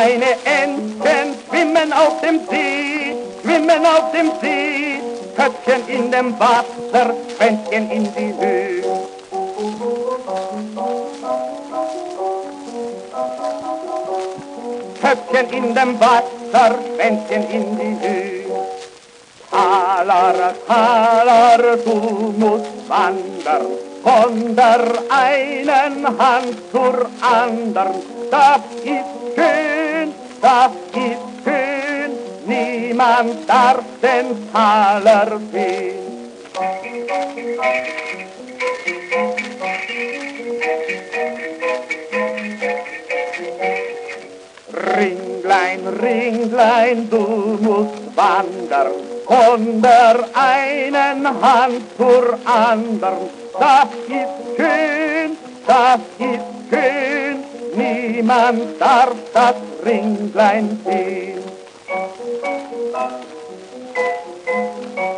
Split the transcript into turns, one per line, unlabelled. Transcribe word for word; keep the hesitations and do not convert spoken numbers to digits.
kleine Entchen schwimmen auf dem See, schwimmen auf dem See, Köpfchen in dem Wasser, Schwänzchen in die Höhe. Köpfchen in dem Wasser, Schwänzchen in die Höhe. Taler, Taler, du musst wandern, von der einen Hand zur andern. Das ist schön, das ist schön, niemand darf den Taler sehen. Ringlein, Ringlein, du musst wandern, von der einen Hand zur andern. Das ist schön, das ist schön, niemand darf das Ringlein sehen.